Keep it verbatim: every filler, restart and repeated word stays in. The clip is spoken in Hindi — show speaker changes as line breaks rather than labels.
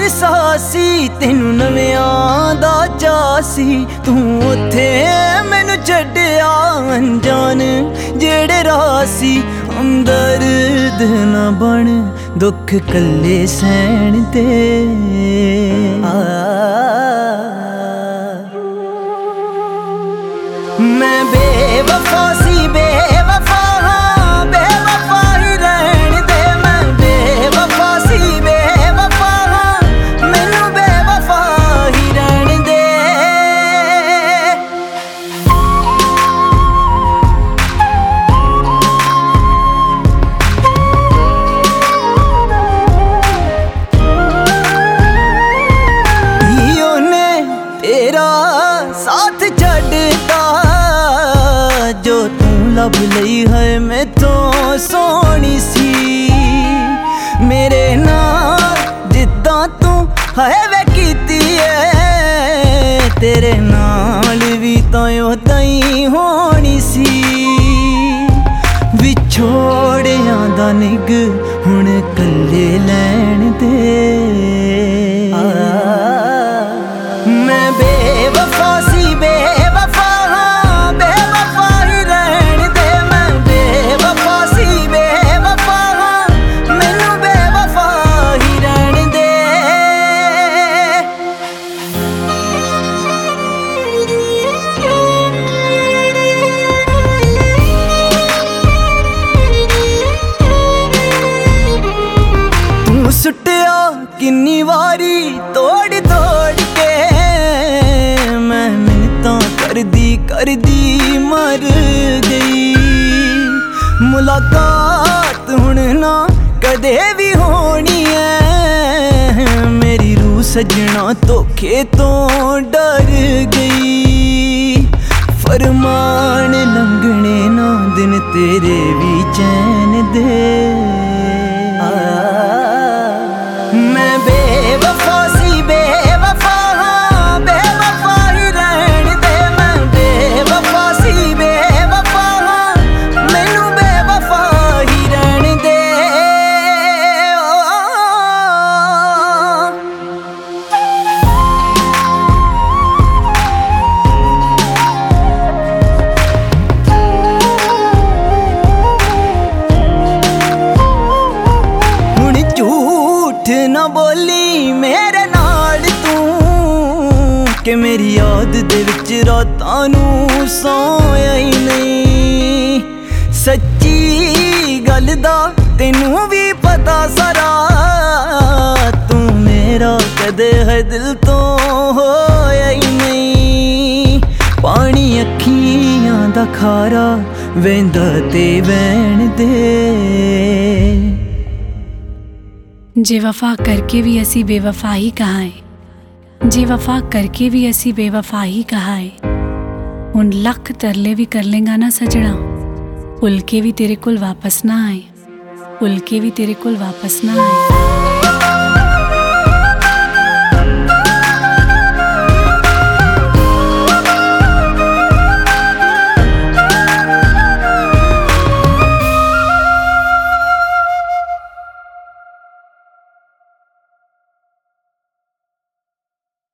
सासी तेनू नवियां दा चासी तू उत्थे मैनू छड्डिया अनजान जेड़े रासी हमदर्द ना बन दुख कल्ले सहन दे आ मैं बेवफा सी बेवफा बेवफा ही रहन दे मैं बेवफा सी बेवफा मैनू बेवफा ही रहन दे ने तेरा साथ छड्डता जो तू लब लई है मैं तो सोनी सी मेरे नाल जिद्दां तू है वे कीती है तेरे नाल भी तो उदां ही होनी सी विछोड़ियां दा निग हुण कल्ले लैण दे मैं बेवफा सी बेवफा बेवफा ही रहन दे मैं बेवफा सी बेवफा मैनू बेवफा ही रहन दे तू सुटिया किन्नी वारी तोड़ तोड़ के मैं मिन्नतां करदी करदी मर गई मुलाकात हुण ना कदे भी होनी है मेरी रूह सजना धोखे तो डर गई फरमान लंघने ना दिन तेरे भी चैन दे आ मैं बेवफा सी बेवफा बेवफा ही रहन दे मैं बेवफा सी बेवफा मैनू बेवफा ही रहन दे हुण झूठ ना बोली मेरे नाल तू कि मेरी याद दे विच रातां नूं सोया ही नहीं सच्ची गल दा तेनू भी पता सारा तू मेरा कदे है दिल तो होया ही नहीं पानी अखियां दा खारा वेंदा ते वैण दे
जे वफा करके भी असी बेवफा ही कहा है जे वफा करके भी असी बेवफा ही कहा है हुण लख तरले भी कर लेंगा ना सजना भुल के भी तेरे कोल वापस ना आए भुल के भी तेरे कोल वापस ना आए।